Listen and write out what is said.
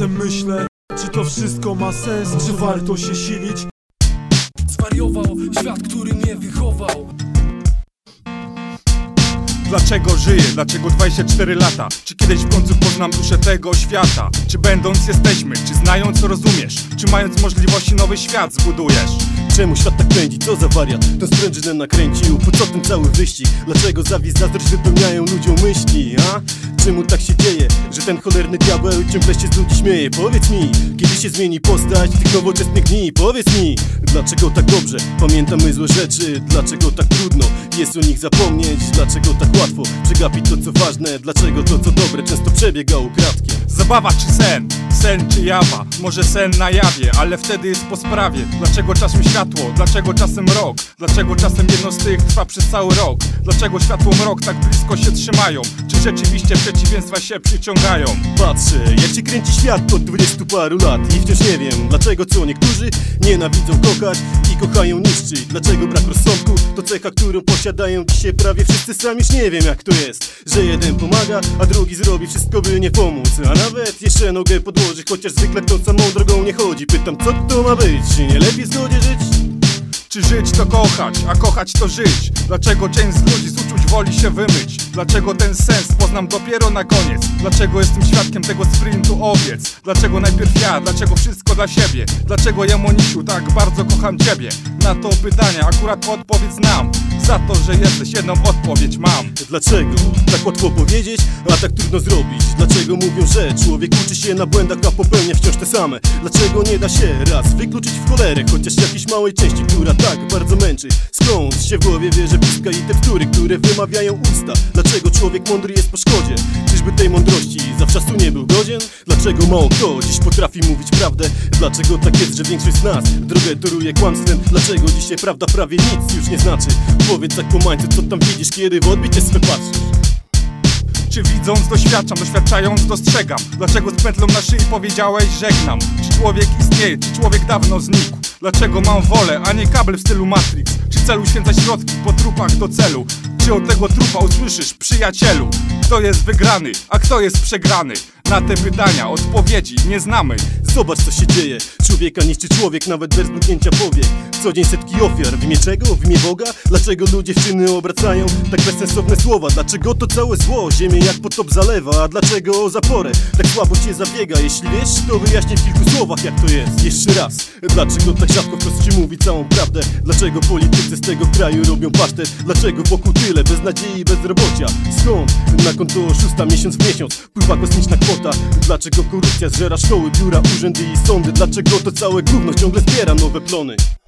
Czasem myślę, czy to wszystko ma sens, czy warto się silić? Zwariował świat, który mnie wychował. Dlaczego żyję? Dlaczego 24 lata? Czy kiedyś w końcu poznam duszę tego świata? Czy będąc jesteśmy? Czy znając rozumiesz? Czy mając możliwości nowy świat zbudujesz? Czemu świat tak pędzi? Co za wariat? Tę sprężynę nakręcił, po co ten cały wyścig? Dlaczego zawist, zazdrość wypełniają ludziom myśli, a? Czemu tak się dzieje, że ten cholerny diabeł ciągle się z ludzi śmieje? Powiedz mi, kiedy się zmieni postać tych nowoczesnych dni? Powiedz mi, dlaczego tak dobrze pamiętamy złe rzeczy? Dlaczego tak trudno jest o nich zapomnieć? Dlaczego tak łatwo przegapić to co ważne? Dlaczego to co dobre często przebiega ukradkiem? Zabawa czy sen? Sen czy jawa? Może sen na jawie, ale wtedy jest po sprawie. Dlaczego czasem światło? Dlaczego czasem rok? Dlaczego czasem jedno z tych trwa przez cały rok? Dlaczego światło mrok tak blisko się trzymają? Czy rzeczywiście przeciwieństwa się przyciągają? Patrzę, jak się kręci świat od 20 paru lat i wciąż nie wiem, dlaczego co niektórzy nienawidzą kochać i kochają niszczyć. Dlaczego brak rozsądku to cecha, którą posiadają dzisiaj prawie wszyscy. Sam już nie wiem jak to jest, że jeden pomaga, a drugi zrobi wszystko by nie pomóc. A nawet jeszcze nogę podłoży, chociaż zwykle tą samą drogą nie chodzi. Pytam, co to ma być? Czy nie lepiej w zgodzie żyć? Czy żyć to kochać, a kochać to żyć? Dlaczego część z ludzi z uczuć woli się wymyć? Dlaczego ten sens poznam dopiero na koniec? Dlaczego jestem świadkiem tego sprintu owiec? Dlaczego najpierw ja? Dlaczego wszystko dla siebie? Dlaczego ja, Monisiu, tak bardzo kocham ciebie? Na to pytanie akurat odpowiedź znam. Za to, że jesteś, jedną odpowiedź mam. Dlaczego tak łatwo powiedzieć, a tak trudno zrobić? Dlaczego mówią, że człowiek uczy się na błędach, a popełnia wciąż te same? Dlaczego nie da się raz wykluczyć w cholerę chociaż jakiejś małej części, która tak bardzo męczy? Skąd się w głowie bierze piska i te wtóry, które wymawiają usta? Dlaczego człowiek mądry jest po szkodzie? Czyżby tej mądrości zawczasu nie był godzien? Dlaczego mało kto dziś potrafi mówić prawdę? Dlaczego tak jest, że większość z nas drogę toruje kłamstwem? Dlaczego dzisiaj prawda prawie nic już nie znaczy? Powiedz tak po mańcu, co tam widzisz, kiedy w odbicie swe patrzysz? Czy widząc doświadczam, doświadczając dostrzegam? Dlaczego z pętlą na szyi powiedziałeś żegnam? Czy człowiek istnieje, czy człowiek dawno znikł? Dlaczego mam wolę, a nie kabel w stylu Matrix? Czy celu święca środki po trupach do celu? Czy od tego trupa usłyszysz, przyjacielu? Kto jest wygrany, a kto jest przegrany? Na te pytania odpowiedzi nie znamy. Zobacz co się dzieje, człowieka niszczy człowiek nawet bez mrugnięcia powiek. Co dzień setki ofiar, w imię czego? W imię Boga? Dlaczego ludzie czyny obracają tak bezsensowne słowa? Dlaczego to całe zło ziemię jak potop zalewa? A dlaczego o zaporę tak słabo cię zabiega? Jeśli wiesz, to wyjaśnię w kilku słowach jak to jest. Jeszcze raz, dlaczego tak rzadko wprost ci mówi całą prawdę? Dlaczego politycy z tego kraju robią pasztet? Dlaczego wokół tyle beznadziei i bezrobocia? Skąd na konto oszusta miesiąc w miesiąc pływa kosmiczna kwota? Dlaczego korupcja zżera szkoły, biura, urzędy i sądy? Dlaczego to całe gówno ciągle zbiera nowe plony?